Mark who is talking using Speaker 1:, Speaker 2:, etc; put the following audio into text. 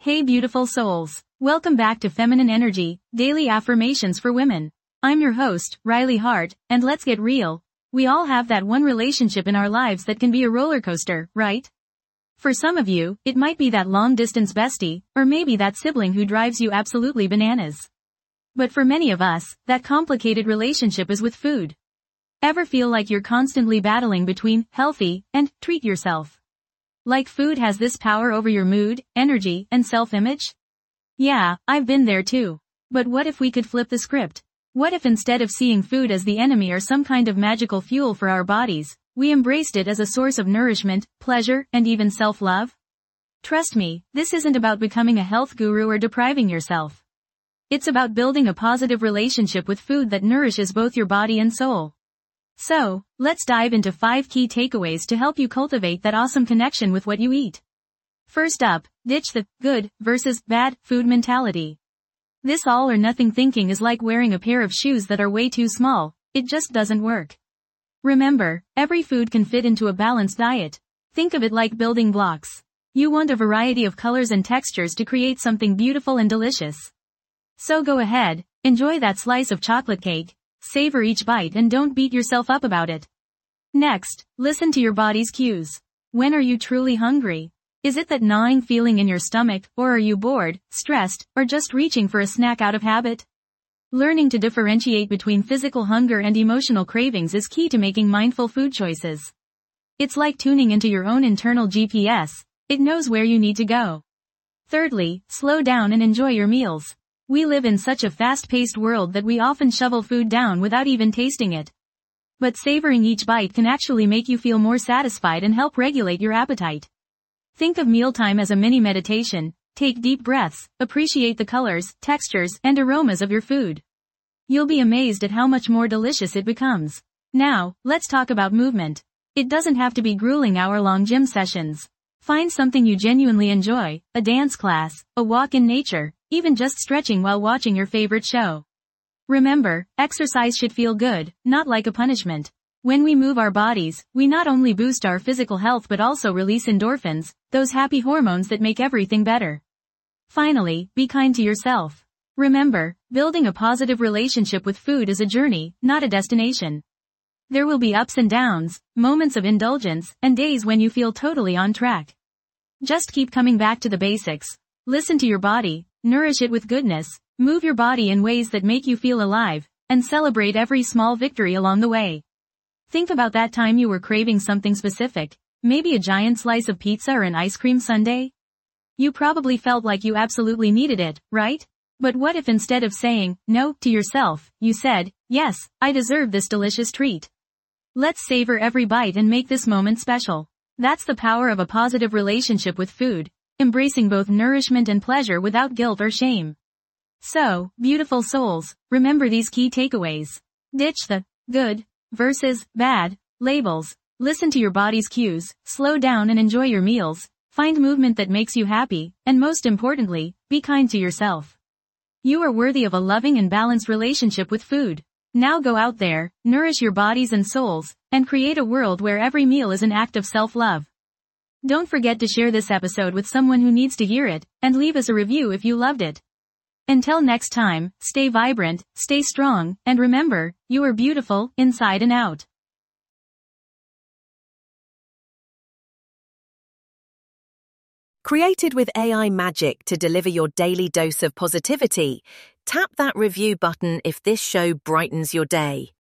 Speaker 1: Hey beautiful souls. Welcome back to Feminine Energy, Daily Affirmations for Women. I'm your host, Riley Hart, and let's get real. We all have that one relationship in our lives that can be a roller coaster, right? For some of you, it might be that long-distance bestie, or maybe that sibling who drives you absolutely bananas. But for many of us, that complicated relationship is with food. Ever feel like you're constantly battling between healthy and treat yourself? Like food has this power over your mood, energy, and self-image? Yeah, I've been there too. But what if we could flip the script? What if instead of seeing food as the enemy or some kind of magical fuel for our bodies, we embraced it as a source of nourishment, pleasure, and even self-love? Trust me, this isn't about becoming a health guru or depriving yourself. It's about building a positive relationship with food that nourishes both your body and soul. So, let's dive into 5 key takeaways to help you cultivate that awesome connection with what you eat. First up, ditch the good versus bad food mentality. This all or nothing thinking is like wearing a pair of shoes that are way too small. It just doesn't work. Remember, every food can fit into a balanced diet. Think of it like building blocks. You want a variety of colors and textures to create something beautiful and delicious. So go ahead, enjoy that slice of chocolate cake. Savor each bite and don't beat yourself up about it. Next, listen to your body's cues. When are you truly hungry? Is it that gnawing feeling in your stomach, or are you bored, stressed, or just reaching for a snack out of habit? Learning to differentiate between physical hunger and emotional cravings is key to making mindful food choices. It's like tuning into your own internal GPS. It knows where you need to go. Thirdly, slow down and enjoy your meals. We live in such a fast-paced world that we often shovel food down without even tasting it. But savoring each bite can actually make you feel more satisfied and help regulate your appetite. Think of mealtime as a mini meditation. Take deep breaths, appreciate the colors, textures, and aromas of your food. You'll be amazed at how much more delicious it becomes. Now, let's talk about movement. It doesn't have to be grueling hour-long gym sessions. Find something you genuinely enjoy, a dance class, a walk in nature, even just stretching while watching your favorite show. Remember, exercise should feel good, not like a punishment. When we move our bodies, we not only boost our physical health but also release endorphins, those happy hormones that make everything better. Finally, be kind to yourself. Remember, building a positive relationship with food is a journey, not a destination. There will be ups and downs, moments of indulgence, and days when you feel totally on track. Just keep coming back to the basics. Listen to your body, nourish it with goodness, move your body in ways that make you feel alive, and celebrate every small victory along the way. Think about that time you were craving something specific, maybe a giant slice of pizza or an ice cream sundae? You probably felt like you absolutely needed it, right? But what if instead of saying no to yourself, you said, yes, I deserve this delicious treat. Let's savor every bite and make this moment special. That's the power of a positive relationship with food, embracing both nourishment and pleasure without guilt or shame. So, beautiful souls, remember these key takeaways. Ditch the good versus bad labels. Listen to your body's cues, slow down and enjoy your meals, find movement that makes you happy, and most importantly, be kind to yourself. You are worthy of a loving and balanced relationship with food. Now go out there, nourish your bodies and souls, and create a world where every meal is an act of self-love. Don't forget to share this episode with someone who needs to hear it, and leave us a review if you loved it. Until next time, stay vibrant, stay strong, and remember, you are beautiful, inside and out.
Speaker 2: Created with AI magic to deliver your daily dose of positivity, tap that review button if this show brightens your day.